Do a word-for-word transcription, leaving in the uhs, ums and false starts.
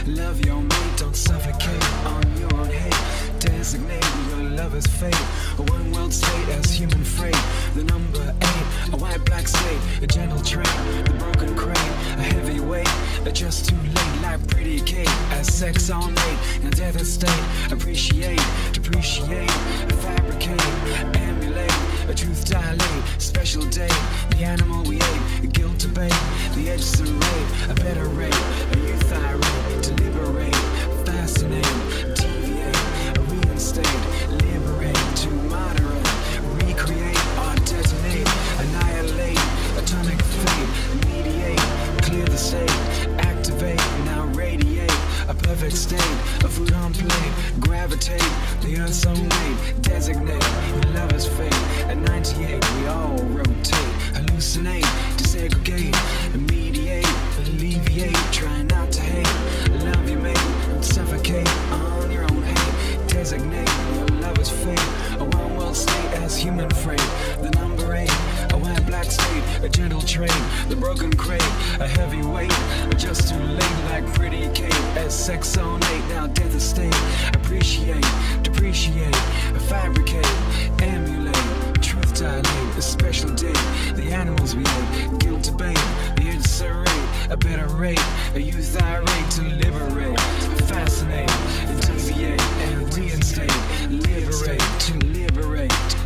Love your mate, don't suffocate on your own hate. Designate your lover's fate. A one world state as human freight. The number eight, a white black slate, a gentle train, the broken crate, a heavy weight, a just too late, like pretty Kate, as sex all night, and death is state. Appreciate, depreciate, fabricate, emulate, a truth dilate, special day, the animal we ate, guilt debate, the edge serrate, a better rate, a youth irate, to liberate, fascinate, deviate, reinstate, liberate, to moderate, recreate, or detonate, annihilate, atomic fate, mediate, clear the state, activate, now radiate, a perfect state, a food on plate, gravitate, the earth's own weight, designate, your lover's fate, at ninety-eight we all rotate, hallucinate, desegregate, mediate, alleviate, try not to hate, love your mate, don't suffocate on your own hate, designate your lover's fate, a one world state as human freight, the number eight, a white black state, a gentle train, the broken crate, a heavy weight, just too late like pretty Kate, as sex on eight, now death is state, appreciate, depreciate, fabricate, emulate, truth dilate, a special day, the animals we ate, guilt debate, the inserate, a better rate, a youth irate to liberate, fascinate, deviate, and reinstate, liberate to liberate.